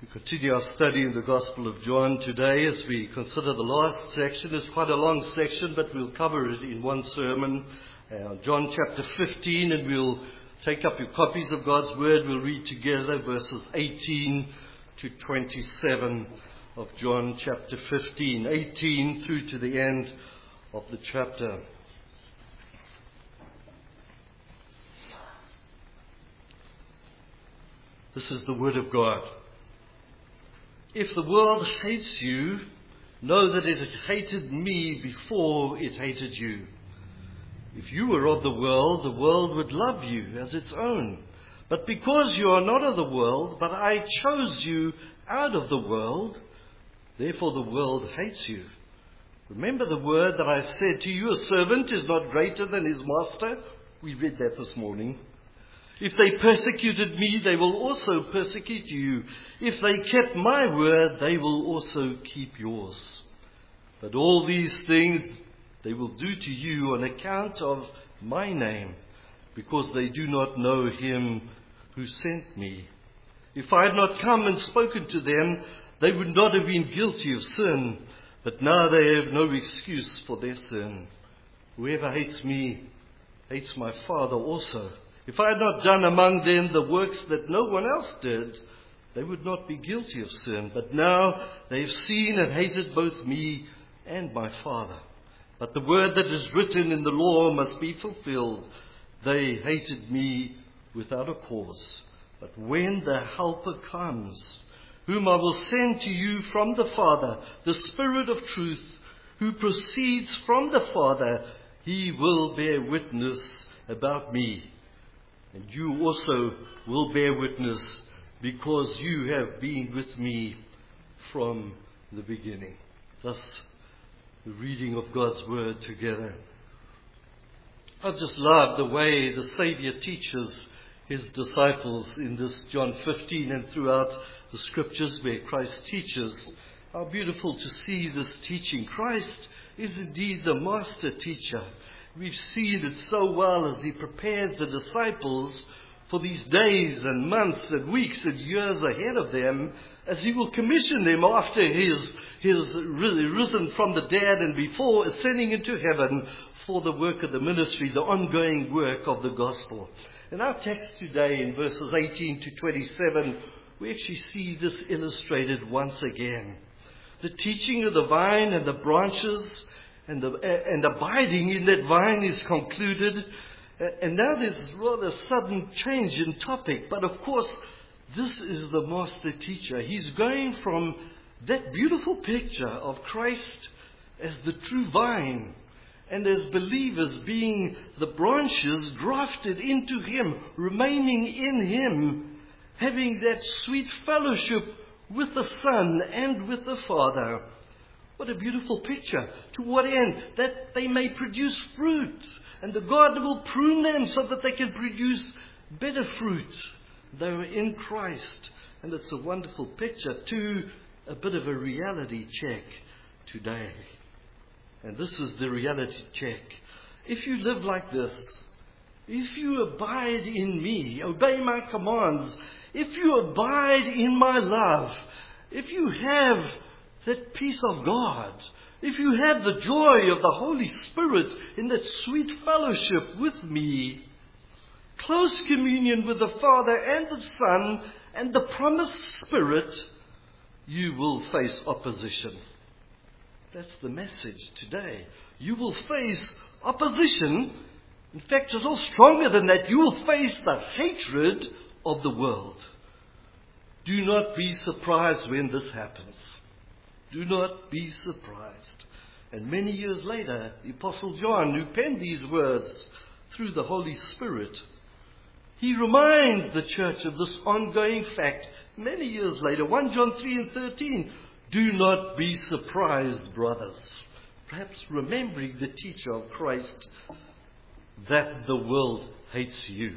We continue our study in the Gospel of John today as we consider the last section. It's quite a long section, but we'll cover it in one sermon. John chapter 15, and we'll take up your copies of God's Word. We'll read together verses 18 to 27 of John chapter 15, 18 through to the end of the chapter. This is the Word of God. If the world hates you, know that it hated me before it hated you. If you were of the world would love you as its own. But because you are not of the world, but I chose you out of the world, therefore the world hates you. Remember the word that I've said to you, a servant is not greater than his master. We read that this morning. If they persecuted me, they will also persecute you. If they kept my word, they will also keep yours. But all these things they will do to you on account of my name, because they do not know him who sent me. If I had not come and spoken to them, they would not have been guilty of sin. But now they have no excuse for their sin. Whoever hates me hates my Father also. If I had not done among them the works that no one else did, they would not be guilty of sin. But now they have seen and hated both me and my Father. But the word that is written in the law must be fulfilled. They hated me without a cause. But when the Helper comes, whom I will send to you from the Father, the Spirit of truth, who proceeds from the Father, he will bear witness about me. And you also will bear witness, because you have been with me from the beginning. Thus, the reading of God's Word together. I just love the way the Saviour teaches his disciples in this John 15 and throughout the Scriptures where Christ teaches. How beautiful to see this teaching. Christ is indeed the master teacher. We've seen it so well as he prepares the disciples for these days and months and weeks and years ahead of them, as he will commission them after his risen from the dead and before ascending into heaven for the work of the ministry, the ongoing work of the gospel. In our text today, in verses 18 to 27, we actually see this illustrated once again. The teaching of the vine and the branches and abiding in that vine is concluded. And now there's rather sudden change in topic. But of course, this is the master teacher. He's going from that beautiful picture of Christ as the true vine, and as believers being the branches grafted into him, remaining in him, having that sweet fellowship with the Son and with the Father. What a beautiful picture. To what end? That they may produce fruit. And the God will prune them so that they can produce better fruit. They are in Christ. And it's a wonderful picture to a bit of a reality check today. And this is the reality check. If you live like this, if you abide in me, obey my commands, if you abide in my love, if you have that peace of God, if you have the joy of the Holy Spirit in that sweet fellowship with me, close communion with the Father and the Son and the promised Spirit, you will face opposition. That's the message today. You will face opposition. In fact, it's all stronger than that. You will face the hatred of the world. Do not be surprised when this happens. Do not be surprised. And many years later, the Apostle John, who penned these words through the Holy Spirit, he reminds the church of this ongoing fact many years later. 1 John 3 and 13. Do not be surprised, brothers. Perhaps remembering the teacher of Christ, that the world hates you.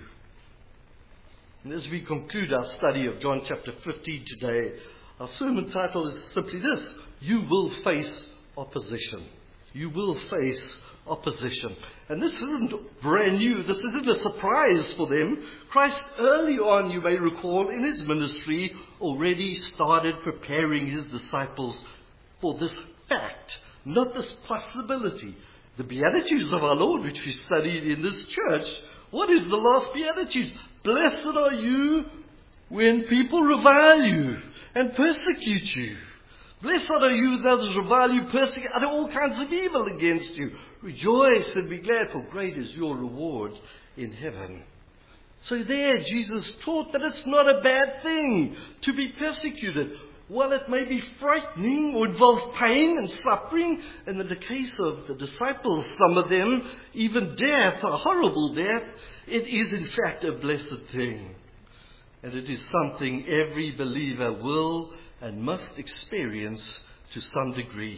And as we conclude our study of John chapter 15 today, our sermon title is simply this: you will face opposition. you will face opposition. And this isn't brand new. This isn't a surprise for them. Christ, early on, you may recall, in his ministry, already started preparing his disciples for this fact, not this possibility. The Beatitudes of our Lord, which we studied in this church, what is the last Beatitude? Blessed are you when people revile you and persecute you. Blessed are you that revile you, persecute, utter all kinds of evil against you. Rejoice and be glad, for great is your reward in heaven. So there Jesus taught that it's not a bad thing to be persecuted. While it may be frightening or involve pain and suffering, and in the case of the disciples, some of them, even death, a horrible death, it is in fact a blessed thing. And it is something every believer will and must experience to some degree.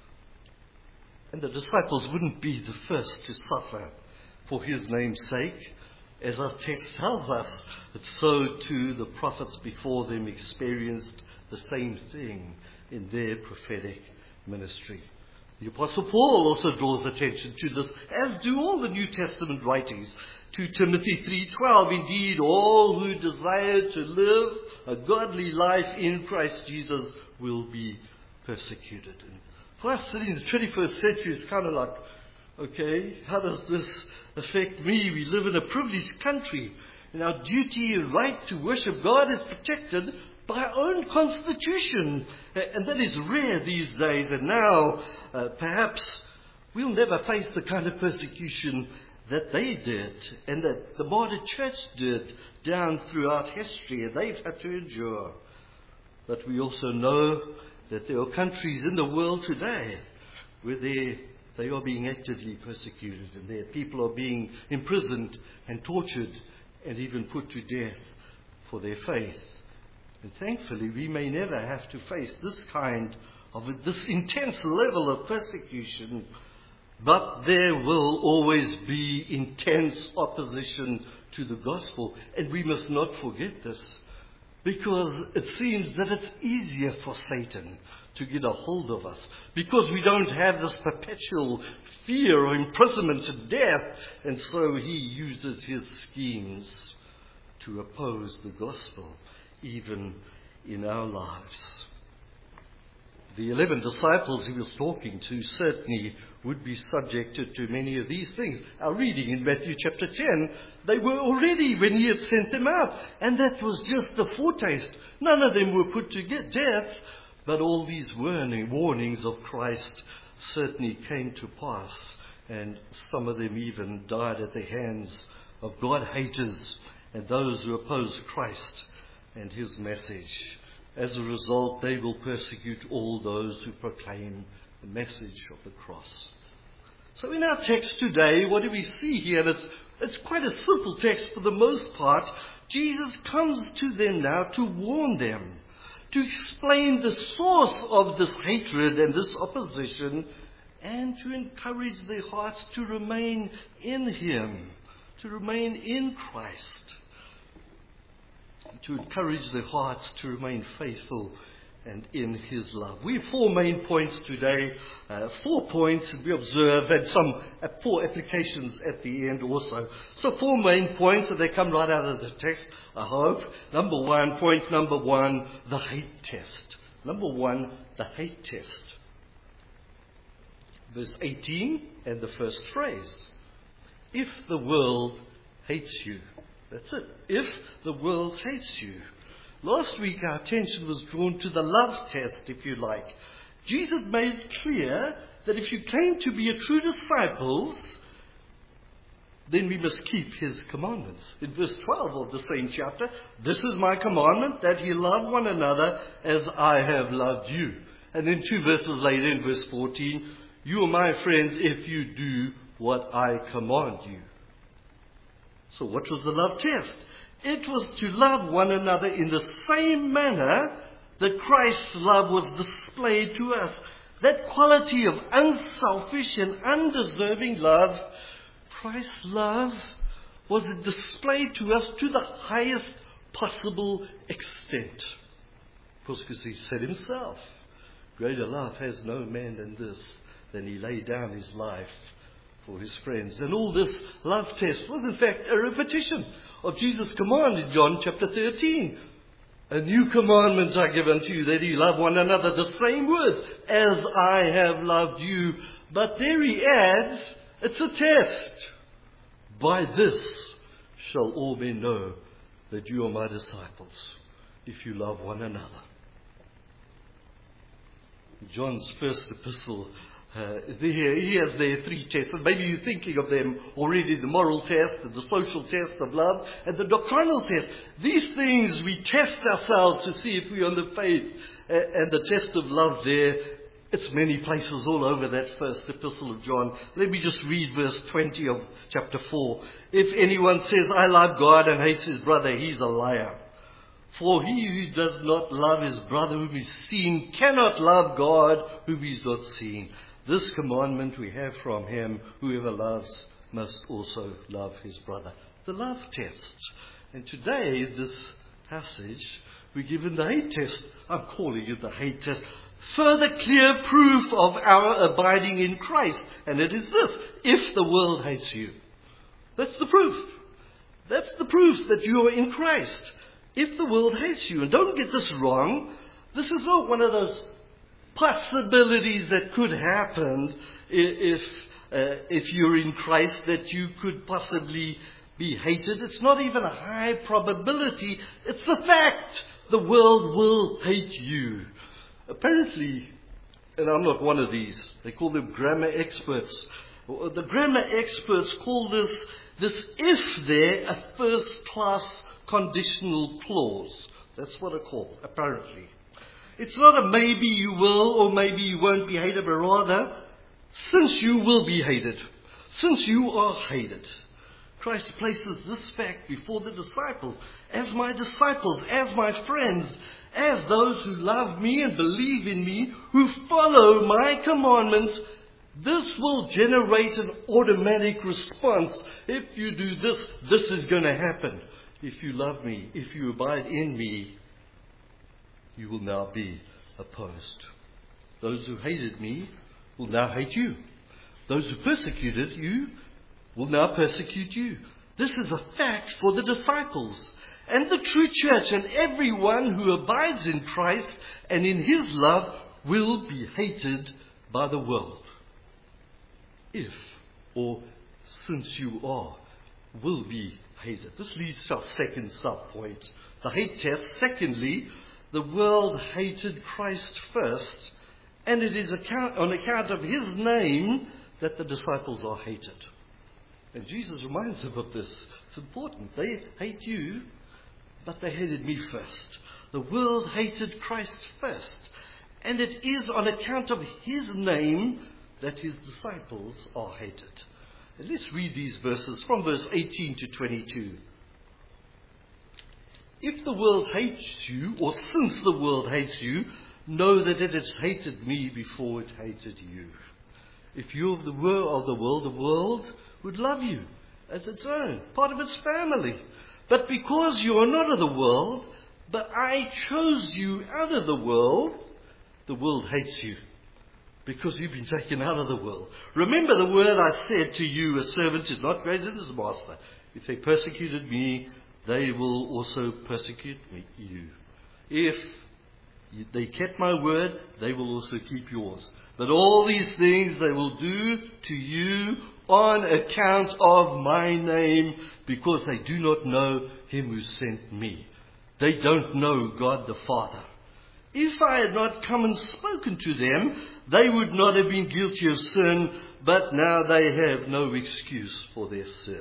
And the disciples wouldn't be the first to suffer for his name's sake. As our text tells us, that so too the prophets before them experienced the same thing in their prophetic ministry. The Apostle Paul also draws attention to this, as do all the New Testament writings. 2 Timothy 3:12, indeed, all who desire to live a godly life in Christ Jesus will be persecuted. And for us in the 21st century, it's kind of like, okay, how does this affect me? We live in a privileged country, and our duty and right to worship God is protected by our own constitution. And that is rare these days. And now, perhaps, we'll never face the kind of persecution that they did and that the martyr church did down throughout history, and they've had to endure. But we also know that there are countries in the world today where they are being actively persecuted, and their people are being imprisoned and tortured and even put to death for their faith. And thankfully, we may never have to face this intense level of persecution, but there will always be intense opposition to the gospel. And we must not forget this, because it seems that it's easier for Satan to get a hold of us, because we don't have this perpetual fear of imprisonment and death, and so he uses his schemes to oppose the gospel, even in our lives. The 11 disciples he was talking to certainly would be subjected to many of these things. Our reading in Matthew chapter 10, they were already when he had sent them out, and that was just a foretaste. None of them were put to death, but all these warnings of Christ certainly came to pass, and some of them even died at the hands of God-haters and those who oppose Christ and his message. As a result, they will persecute all those who proclaim the message of the cross. So in our text today, what do we see here? And it's quite a simple text for the most part. Jesus comes to them now to warn them, to explain the source of this hatred and this opposition, and to encourage their hearts to remain in him, to remain in Christ, to encourage their hearts to remain faithful and in his love. We have 4 main points today, 4 points that we observe, and some 4 applications at the end also. So 4 main points, and they come right out of the text, I hope. Point number one, the hate test. Number 1, the hate test. Verse 18 and the first phrase. If the world hates you. That's it. If the world hates you. Last week our attention was drawn to the love test, if you like. Jesus made it clear that if you claim to be a true disciple, then we must keep his commandments. In verse 12 of the same chapter, this is my commandment, that ye love one another as I have loved you. And then 2 verses later, in verse 14, you are my friends if you do what I command you. So what was the love test? It was to love one another in the same manner that Christ's love was displayed to us. That quality of unselfish and undeserving love, Christ's love, was displayed to us to the highest possible extent. Of course, because he said himself, greater love has no man than this, then he laid down his life for his friends. And all this love test was in fact a repetition of Jesus' command in John chapter 13. A new commandment I give unto you, that ye love one another. The same words, as I have loved you. But there he adds, it's a test. By this shall all men know that you are my disciples, if you love one another. John's first epistle, he has there three tests, and maybe you're thinking of them already: the moral test, the social test of love, and the doctrinal test. These things we test ourselves to see if we're on the faith, and the test of love there, it's many places all over that first epistle of John. Let me just read verse 20 of chapter 4. If anyone says, I love God, and hates his brother, he's a liar. For he who does not love his brother whom he's seen cannot love God whom he's not seen. This commandment we have from him: whoever loves must also love his brother. The love test. And today, this passage, we're given the hate test. I'm calling it the hate test. Further clear proof of our abiding in Christ. And it is this: if the world hates you. That's the proof. That's the proof that you are in Christ. If the world hates you. And don't get this wrong. This is not one of those possibilities that could happen if you're in Christ, that you could possibly be hated. It's not even a high probability. It's the fact. The world will hate you. Apparently, and I'm not one of these, they call them grammar experts. The grammar experts call this if there a first-class conditional clause. That's what it's called, apparently. It's not a maybe you will or maybe you won't be hated, but rather, since you will be hated, since you are hated. Christ places this fact before the disciples. As my disciples, as my friends, as those who love me and believe in me, who follow my commandments, this will generate an automatic response. If you do this, this is going to happen. If you love me, if you abide in me, you will now be opposed. Those who hated me will now hate you. Those who persecuted you will now persecute you. This is a fact for the disciples and the true church, and everyone who abides in Christ and in his love will be hated by the world. If, or since you are, will be hated. This leads to our second sub-point, the hate test. Secondly, the world hated Christ first, and it is on account of his name that the disciples are hated. And Jesus reminds them of this. It's important. They hate you, but they hated me first. The world hated Christ first, and it is on account of his name that his disciples are hated. And let's read these verses from verse 18 to 22. If the world hates you, or since the world hates you, know that it has hated me before it hated you. If you were of the world would love you as its own, part of its family. But because you are not of the world, but I chose you out of the world hates you, because you've been taken out of the world. Remember the word I said to you, a servant is not greater than his master. If they persecuted me, they will also persecute you. If they kept my word, they will also keep yours. But all these things they will do to you on account of my name, because they do not know him who sent me. They don't know God the Father. If I had not come and spoken to them, they would not have been guilty of sin, but now they have no excuse for their sin.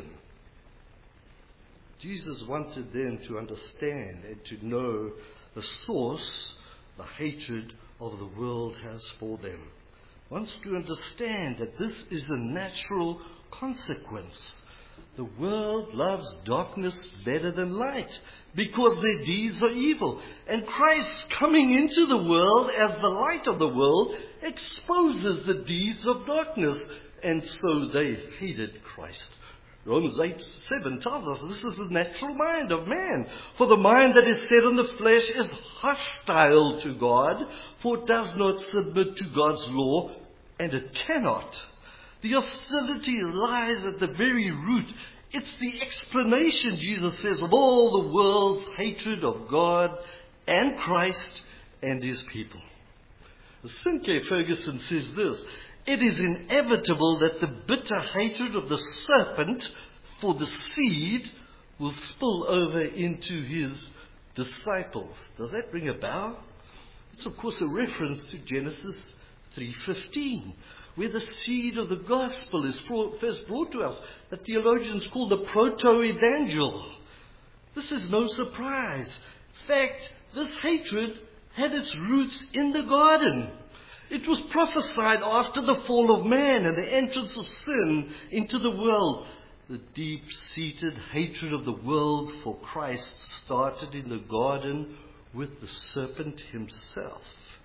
Jesus wanted them to understand and to know the source the hatred of the world has for them. Wants to understand that this is a natural consequence. The world loves darkness better than light because their deeds are evil. And Christ coming into the world as the light of the world exposes the deeds of darkness. And so they hated Christ. Romans 8:7 tells us this is the natural mind of man. For the mind that is set on the flesh is hostile to God, for it does not submit to God's law. and it cannot. The hostility lies at the very root. It's the explanation, Jesus says, of all the world's hatred of God and Christ and his people. Sinclair Ferguson says this: it is inevitable that the bitter hatred of the serpent for the seed will spill over into his disciples. Does that ring a bell? It's of course a reference to Genesis 3:15, where the seed of the gospel is first brought to us, that theologians call the proto-evangel. This is no surprise. In fact, this hatred had its roots in the garden. It was prophesied after the fall of man and the entrance of sin into the world. The deep-seated hatred of the world for Christ started in the garden with the serpent himself.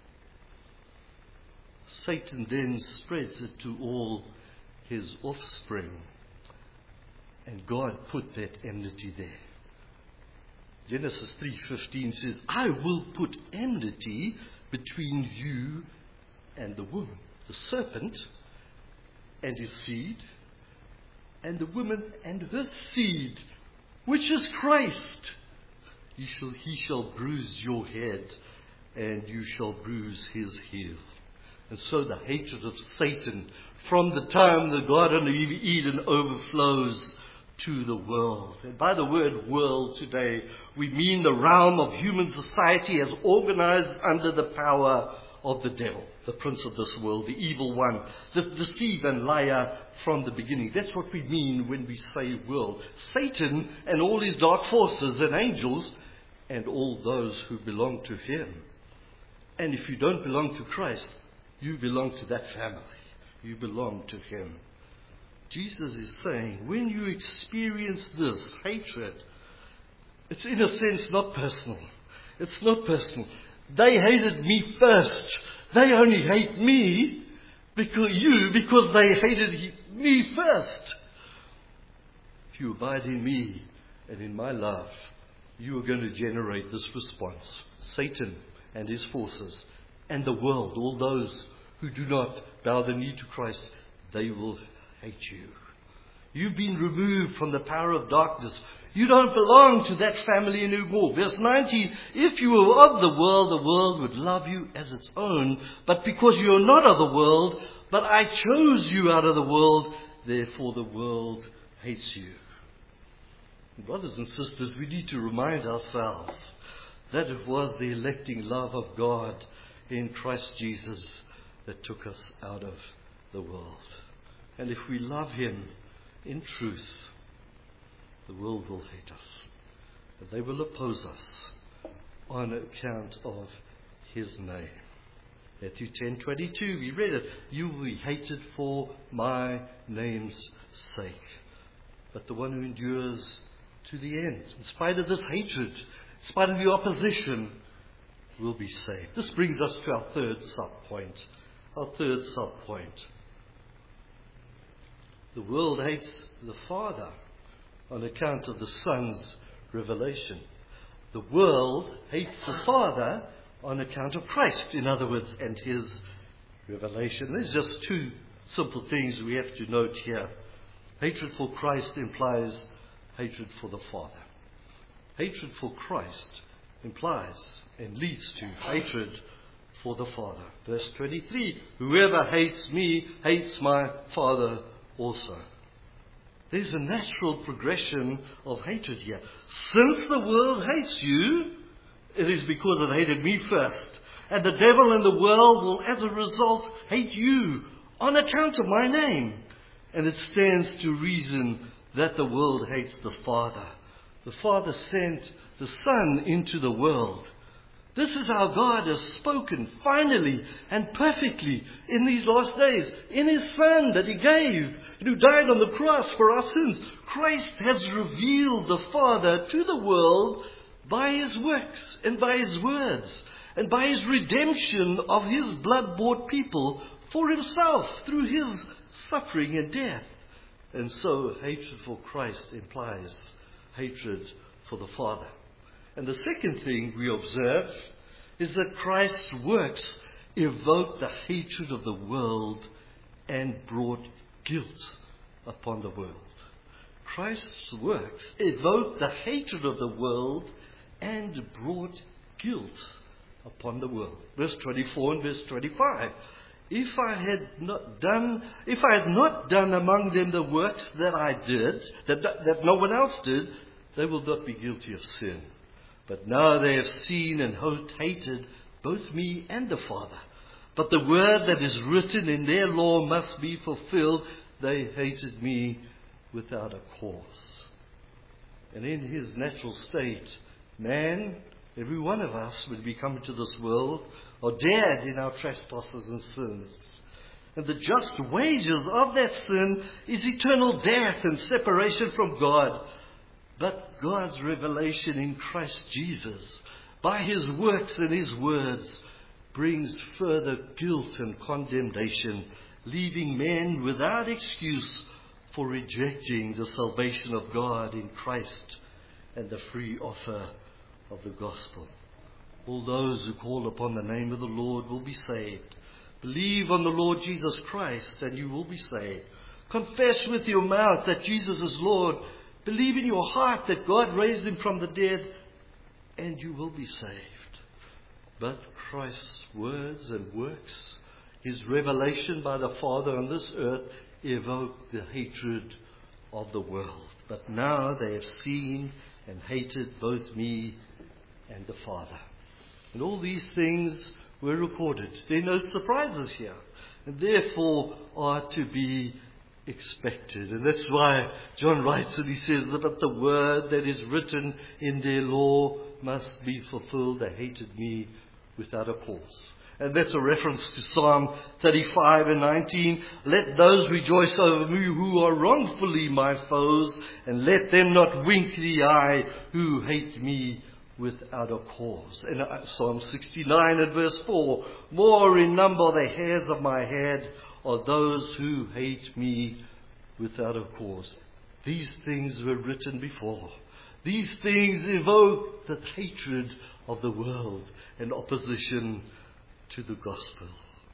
Satan then spreads it to all his offspring. And God put that enmity there. Genesis 3:15 says, I will put enmity between you and the woman, the serpent and his seed, and the woman and her seed, which is Christ. He shall bruise your head, and you shall bruise his heel. And so the hatred of Satan from the time the Garden of Eden overflows to the world. And by the word world today, we mean the realm of human society as organized under the power of the devil, the prince of this world, the evil one, the deceiver and liar from the beginning. That's what we mean when we say world. Satan and all his dark forces and angels and all those who belong to him. And if you don't belong to Christ, you belong to that family. You belong to him. Jesus is saying, when you experience this hatred, it's in a sense not personal. It's not personal. They hated me first. They only hate me because they hated me first. If you abide in me and in my love, you are going to generate this response. Satan and his forces and the world, all those who do not bow the knee to Christ, they will hate you. You've been removed from the power of darkness. You don't belong to that family anymore. Verse 19, if you were of the world would love you as its own. But because you are not of the world, but I chose you out of the world, therefore the world hates you. Brothers and sisters, we need to remind ourselves that it was the electing love of God in Christ Jesus that took us out of the world. And if we love him in truth, the world will hate us. And they will oppose us on account of his name. Matthew 10:22, we read it. You will be hated for my name's sake. But the one who endures to the end, in spite of this hatred, in spite of the opposition, will be saved. This brings us to our third sub-point. The world hates the Father on account of the Son's revelation. The world hates the Father on account of Christ, in other words, and his revelation. There's just two simple things we have to note here. Hatred for Christ implies hatred for the Father. Hatred for Christ implies and leads to hatred for the Father. Verse 23, whoever hates me hates my Father also. There's a natural progression of hatred here. Since the world hates you, it is because it hated me first. And the devil and the world will, as a result, hate you on account of my name. And it stands to reason that the world hates the Father. The Father sent the Son into the world. This is how God has spoken finally and perfectly in these last days. In his Son that he gave and who died on the cross for our sins. Christ has revealed the Father to the world by his works and by his words and by his redemption of his blood-bought people for himself through his suffering and death. And so hatred for Christ implies hatred for the Father. And the second thing we observe is that Christ's works evoke the hatred of the world and brought guilt upon the world. Christ's works evoked the hatred of the world and brought guilt upon the world. Verse 24 and verse 25. If I had not done among them the works that I did, that no one else did, they will not be guilty of sin. But now they have seen and hated both me and the Father. But the word that is written in their law must be fulfilled. They hated me without a cause. And in his natural state, man, every one of us, when we come into this world, are dead in our trespasses and sins. And the just wages of that sin is eternal death and separation from God. But God's revelation in Christ Jesus, by his works and his words, brings further guilt and condemnation, leaving men without excuse for rejecting the salvation of God in Christ and the free offer of the gospel. All those who call upon the name of the Lord will be saved. Believe on the Lord Jesus Christ and you will be saved. Confess with your mouth that Jesus is Lord. Believe in your heart that God raised him from the dead and you will be saved. But Christ's words and works, his revelation by the Father on this earth, evoke the hatred of the world. But now they have seen and hated both me and the Father. And all these things were recorded. There are no surprises here, and therefore are to be expected. And that's why John writes and he says that but the word that is written in their law must be fulfilled. They hated me without a cause. And that's a reference to Psalm 35 and 19. Let those rejoice over me who are wrongfully my foes, and let them not wink the eye who hate me without a cause. And Psalm 69 and verse 4. More in number the hairs of my head are those who hate me without a cause. These things were written before. These things evoke the hatred of the world and opposition to the gospel.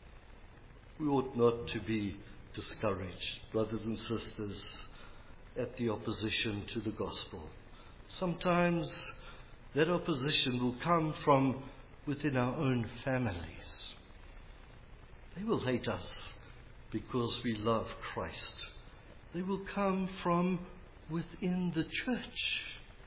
We ought not to be discouraged, brothers and sisters, at the opposition to the gospel. Sometimes that opposition will come from within our own families. They will hate us because we love Christ. They will come from within the church,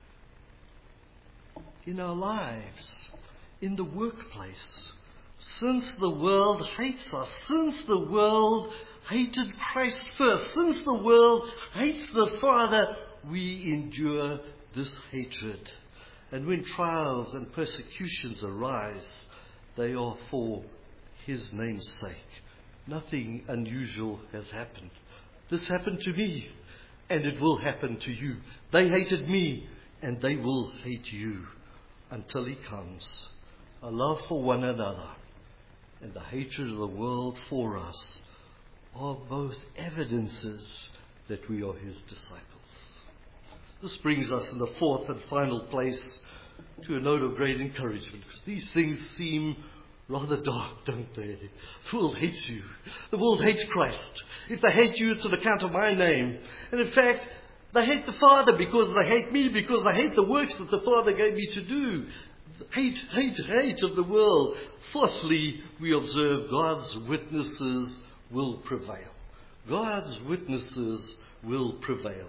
in our lives, in the workplace. Since the world hates us, since the world hated Christ first, since the world hates the Father, we endure this hatred. And when trials and persecutions arise, they are for his name's sake. Nothing unusual has happened. This happened to me, and it will happen to you. They hated me, and they will hate you until he comes. A love for one another and the hatred of the world for us are both evidences that we are his disciples. This brings us in the fourth and final place to a note of great encouragement, because these things seem rather dark, don't they? The world hates you. The world hates Christ. If they hate you, it's on account of my name. And in fact, they hate the Father because they hate me, because they hate the works that the Father gave me to do. Hate of the world. Fourthly, we observe God's witnesses will prevail. God's witnesses will prevail.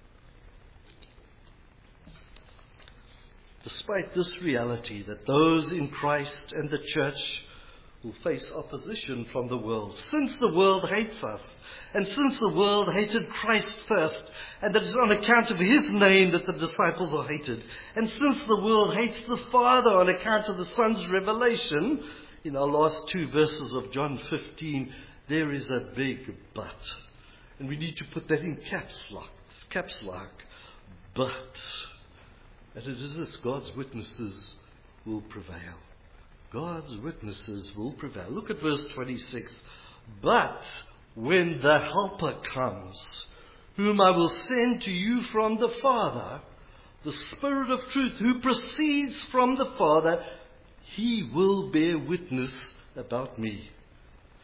Despite this reality that those in Christ and the church will face opposition from the world, since the world hates us, and since the world hated Christ first, and it is on account of his name that the disciples are hated, and since the world hates the Father on account of the Son's revelation, in our last two verses of John 15, there is a big but. And we need to put that in caps lock. But. And it is this: God's witnesses will prevail. God's witnesses will prevail. Look at verse 26. But when the Helper comes, whom I will send to you from the Father, the Spirit of truth who proceeds from the Father, he will bear witness about me.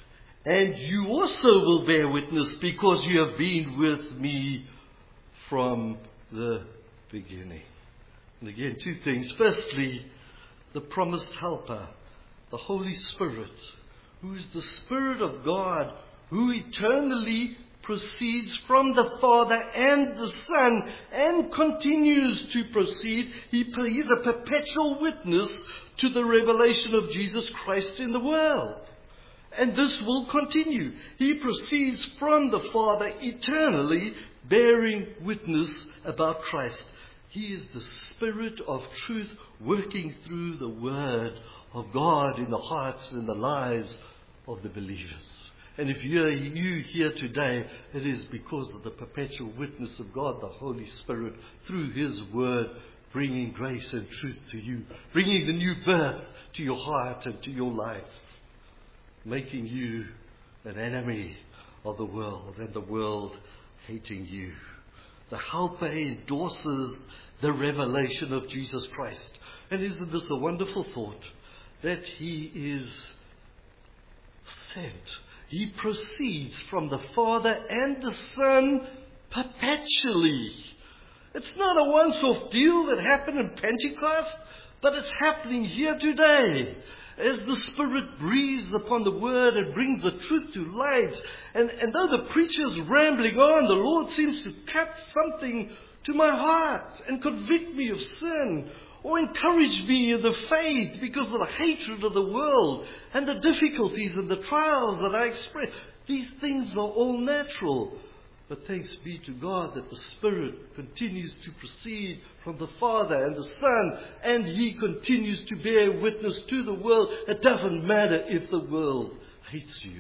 and you also will bear witness because you have been with me from the beginning. And again, two things. Firstly, the promised helper, the Holy Spirit, who is the Spirit of God, who eternally proceeds from the Father and the Son and continues to proceed. He is a perpetual witness to the revelation of Jesus Christ in the world. And this will continue. He proceeds from the Father eternally, bearing witness about Christ. He is the Spirit of truth working through the Word of God in the hearts and the lives of the believers. And if you here today, it is because of the perpetual witness of God, the Holy Spirit, through His Word, bringing grace and truth to you, bringing the new birth to your heart and to your life, making you an enemy of the world and the world hating you. The Helper endorses the revelation of Jesus Christ. And isn't this a wonderful thought? That He is sent. He proceeds from the Father and the Son perpetually. It's not a once-off deal that happened in Pentecost, but it's happening here today. As the Spirit breathes upon the Word and brings the truth to light. And though the preacher's rambling on, the Lord seems to cut something to my heart and convict me of sin, or encourage me in the faith because of the hatred of the world and the difficulties and the trials that I express. These things are all natural. But thanks be to God that the Spirit continues to proceed from the Father and the Son, and He continues to bear witness to the world. It doesn't matter if the world hates you.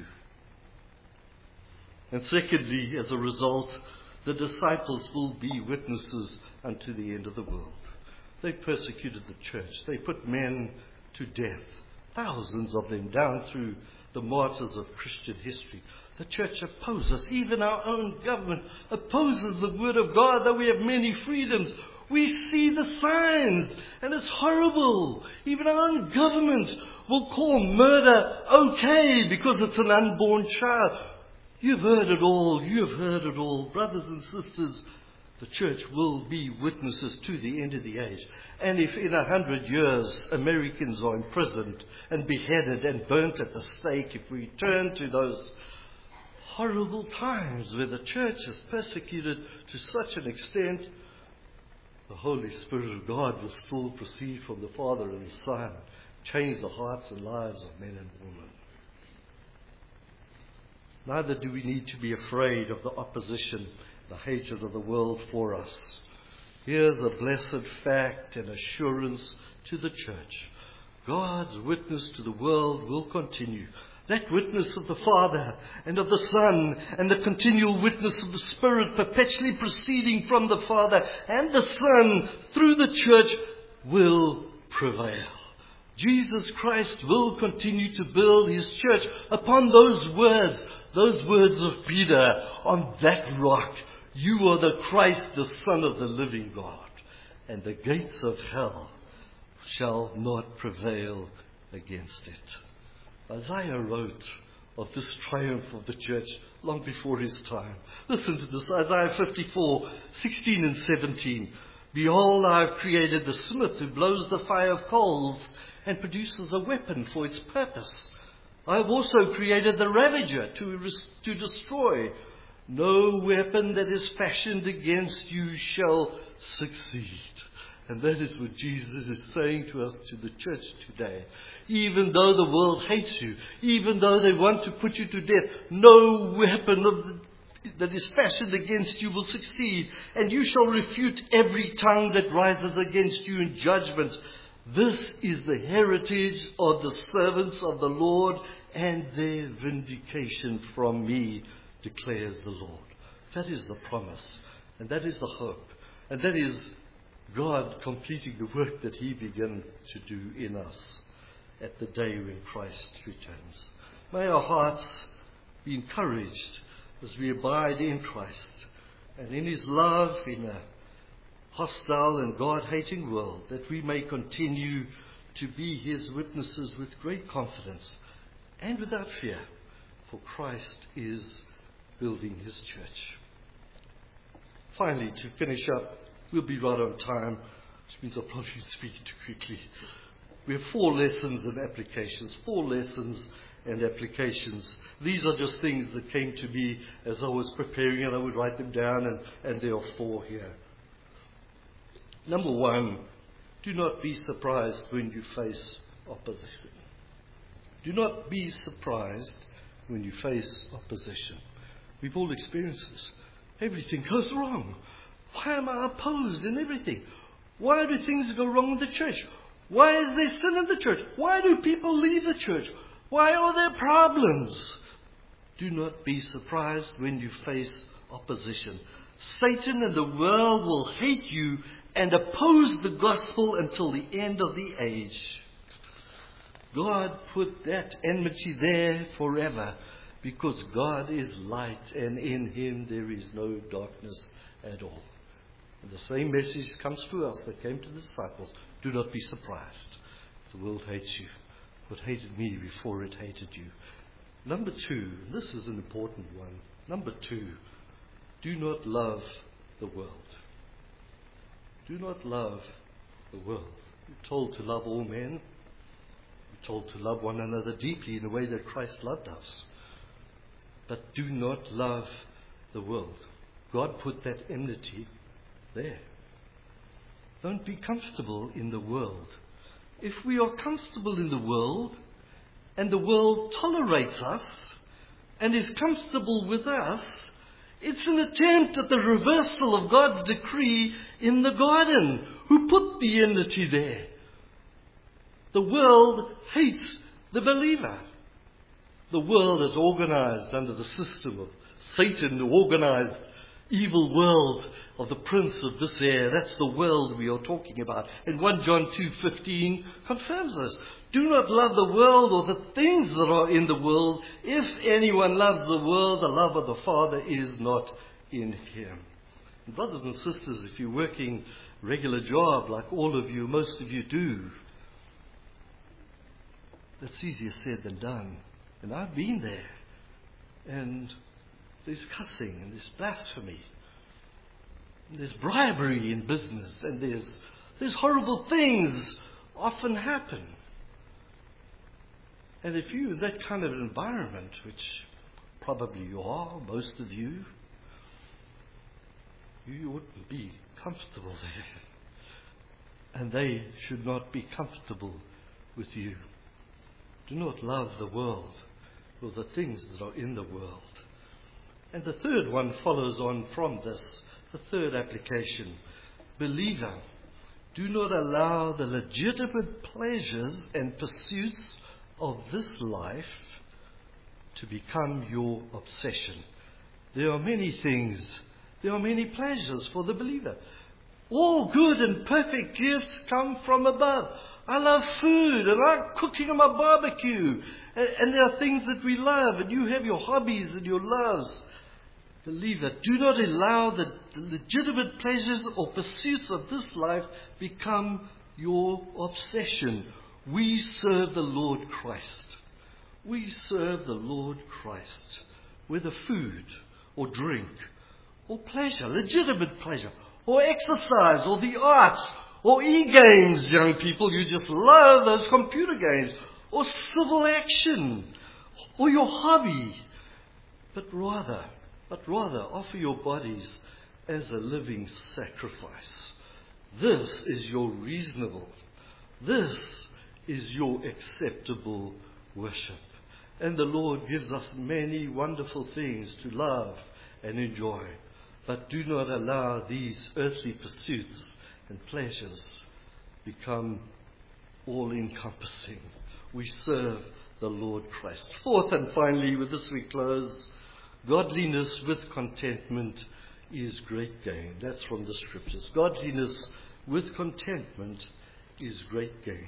And secondly, as a result, the disciples will be witnesses unto the end of the world. They persecuted the church. They put men to death, thousands of them down through the martyrs of Christian history. The church opposes, even our own government opposes the Word of God, though we have many freedoms. We see the signs, and it's horrible. Even our own government will call murder okay because it's an unborn child. You've heard it all. You've heard it all. Brothers and sisters, the church will be witnesses to the end of the age. And if in 100 years Americans are imprisoned and beheaded and burnt at the stake, if we turn to those horrible times where the church is persecuted to such an extent, the Holy Spirit of God will still proceed from the Father and the Son, change the hearts and lives of men and women. Neither do we need to be afraid of the opposition, the hatred of the world for us. Here's a blessed fact and assurance to the church. God's witness to the world will continue. That witness of the Father and of the Son and the continual witness of the Spirit perpetually proceeding from the Father and the Son through the church will prevail. Jesus Christ will continue to build His church upon those words of Peter, on that rock. You are the Christ, the Son of the living God, and the gates of hell shall not prevail against it. Isaiah wrote of this triumph of the church long before his time. Listen to this, Isaiah 54, 16 and 17. Behold, I have created the smith who blows the fire of coals and produces a weapon for its purpose. I have also created the ravager to destroy. No weapon that is fashioned against you shall succeed. And that is what Jesus is saying to us, to the church today. Even though the world hates you, even though they want to put you to death, no weapon that is fashioned against you will succeed. And you shall refute every tongue that rises against you in judgment. This is the heritage of the servants of the Lord, and their vindication from me, declares the Lord. That is the promise, and that is the hope, and that is God completing the work that He began to do in us at the day when Christ returns. May our hearts be encouraged as we abide in Christ and in His love in a hostile and God-hating world, that we may continue to be His witnesses with great confidence and without fear, for Christ is building his church. Finally, to finish up, we'll be right on time, which means I'll probably be speaking too quickly. We have 4 lessons and applications. 4 lessons and applications. These are just things that came to me as I was preparing, and I would write them down, and there are 4 here. Number 1, do not be surprised when you face opposition. Do not be surprised when you face opposition. We've all experienced this. Everything goes wrong. Why am I opposed in everything? Why do things go wrong in the church? Why is there sin in the church? Why do people leave the church? Why are there problems? Do not be surprised when you face opposition. Satan and the world will hate you and oppose the gospel until the end of the age. God put that enmity there forever because God is light and in him there is no darkness at all. And the same message comes to us that came to the disciples. Do not be surprised. The world hates you. What hated me before it hated you. Number 2, this is an important one. Number 2, do not love the world. Do not love the world. You're told to love all men. You're told to love one another deeply in the way that Christ loved us. But do not love the world. God put that enmity there. Don't be comfortable in the world. If we are comfortable in the world, and the world tolerates us, and is comfortable with us, it's an attempt at the reversal of God's decree in the garden. Who put the enmity there? The world hates the believer. The world is organized under the system of Satan, the organized evil world of the prince of this air. That's the world we are talking about. And 1 John 2:15 confirms this. Do not love the world or the things that are in the world. If anyone loves the world, the love of the Father is not in him. And brothers and sisters, if you're working a regular job like all of you, most of you do, that's easier said than done. And I've been there. And there's cussing and there's blasphemy. And there's bribery in business. And there's horrible things often happen. And if you're in that kind of environment, which probably you are, most of you, you wouldn't be comfortable there. And they should not be comfortable with you. Do not love the world or the things that are in the world. And the third one follows on from this, the third application. Believer, do not allow the legitimate pleasures and pursuits of this life to become your obsession. There are many things, there are many pleasures for the believer. All good and perfect gifts come from above. I love food and I like cooking on my barbecue. And there are things that we love, and you have your hobbies and your loves. Believer, do not allow the legitimate pleasures or pursuits of this life become your obsession. We serve the Lord Christ. We serve the Lord Christ. Whether food or drink or pleasure, legitimate pleasure, or exercise or the arts or e-games, young people, you just love those computer games, or civil action or your hobby. But rather offer your bodies as a living sacrifice. This is your reasonable. This is your acceptable worship. And the Lord gives us many wonderful things to love and enjoy. But do not allow these earthly pursuits and pleasures become all-encompassing. We serve the Lord Christ. Fourth and finally, with this we close, godliness with contentment is great gain. That's from the Scriptures. Godliness with contentment is great gain.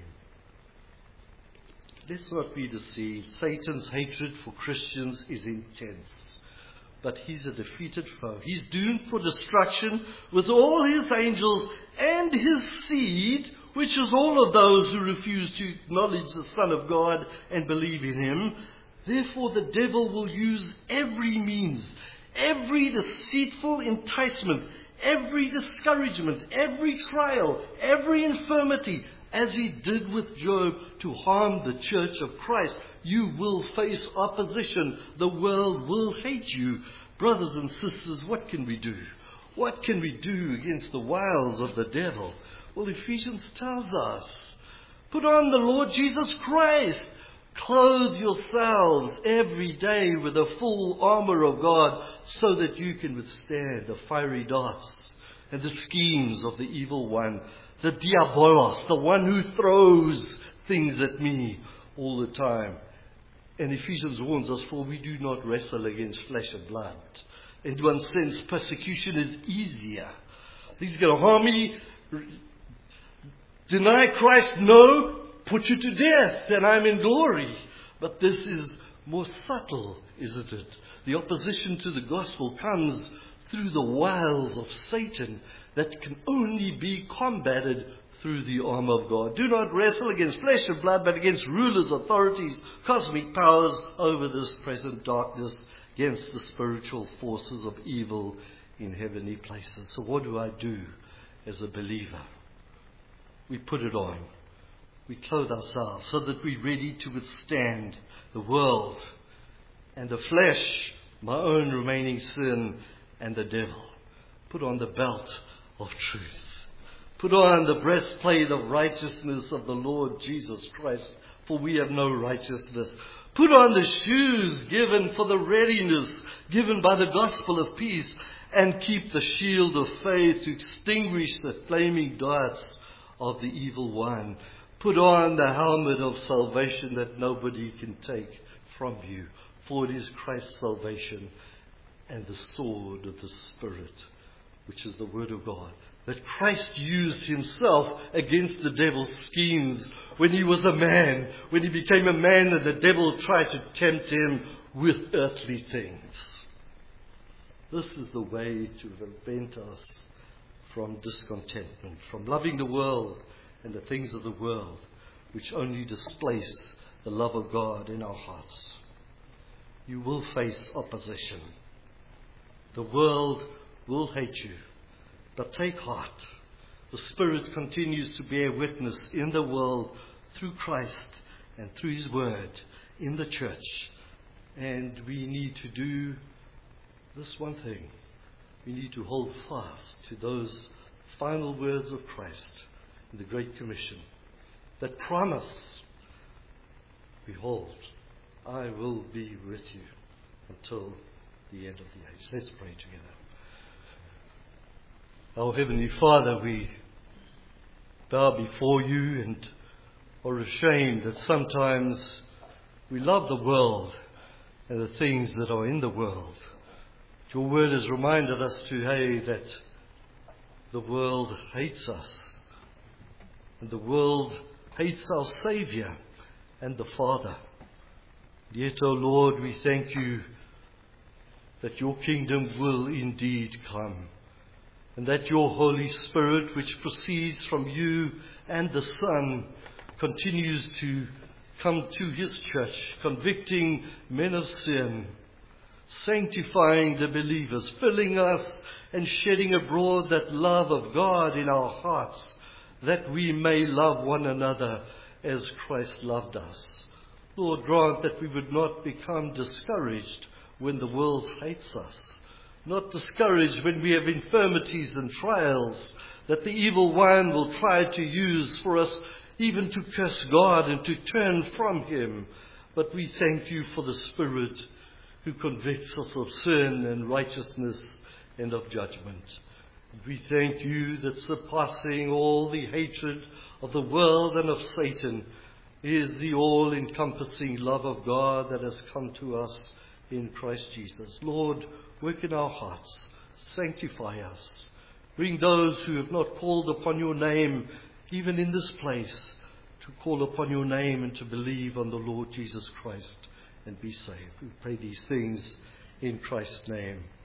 Let's not be deceived. Satan's hatred for Christians is intense. But he's a defeated foe. He's doomed for destruction with all his angels and his seed, which is all of those who refuse to acknowledge the Son of God and believe in him. Therefore the devil will use every means, every deceitful enticement, every discouragement, every trial, every infirmity, as he did with Job, to harm the church of Christ. You will face opposition. The world will hate you. Brothers and sisters, what can we do? What can we do against the wiles of the devil? Well, Ephesians tells us, put on the Lord Jesus Christ. Clothe yourselves every day with the full armor of God, so that you can withstand the fiery darts and the schemes of the evil one, the diabolos, the one who throws things at me all the time. And Ephesians warns us, for we do not wrestle against flesh and blood. In one sense, persecution is easier. He's going to harm me. Deny Christ? No. Put you to death, and I'm in glory. But this is more subtle, isn't it? The opposition to the gospel comes through the wiles of Satan that can only be combated through the arm of God. Do not wrestle against flesh and blood, but against rulers, authorities, cosmic powers over this present darkness, against the spiritual forces of evil in heavenly places. So what do I do as a believer? We put it on. We clothe ourselves so that we're ready to withstand the world and the flesh, my own remaining sin, and the devil. Put on the belt of truth. Put on the breastplate of righteousness of the Lord Jesus Christ, for we have no righteousness. Put on the shoes given for the readiness given by the gospel of peace, and keep the shield of faith to extinguish the flaming darts of the evil one. Put on the helmet of salvation that nobody can take from you, for it is Christ's salvation, and the sword of the Spirit, which is the Word of God, that Christ used himself against the devil's schemes when he was a man, when he became a man and the devil tried to tempt him with earthly things. This is the way to prevent us from discontentment, from loving the world and the things of the world, which only displace the love of God in our hearts. You will face opposition. The world will hate you. But take heart. The Spirit continues to bear witness in the world through Christ and through His Word in the church. And we need to do this one thing. We need to hold fast to those final words of Christ in the Great Commission that promise, behold, I will be with you until the end of the age. Let's pray together. Our Heavenly Father, we bow before you and are ashamed that sometimes we love the world and the things that are in the world. Your word has reminded us today that the world hates us, and the world hates our Saviour and the Father. Yet, O Lord, we thank you that your kingdom will indeed come, and that your Holy Spirit, which proceeds from you and the Son, continues to come to his church, convicting men of sin, sanctifying the believers, filling us and shedding abroad that love of God in our hearts, that we may love one another as Christ loved us. Lord, grant that we would not become discouraged when the world hates us, not discouraged when we have infirmities and trials that the evil one will try to use for us even to curse God and to turn from him. But we thank you for the Spirit who convicts us of sin and righteousness and of judgment. We thank you that surpassing all the hatred of the world and of Satan is the all-encompassing love of God that has come to us in Christ Jesus. Lord, work in our hearts. Sanctify us. Bring those who have not called upon your name, even in this place, to call upon your name and to believe on the Lord Jesus Christ and be saved. We pray these things in Christ's name.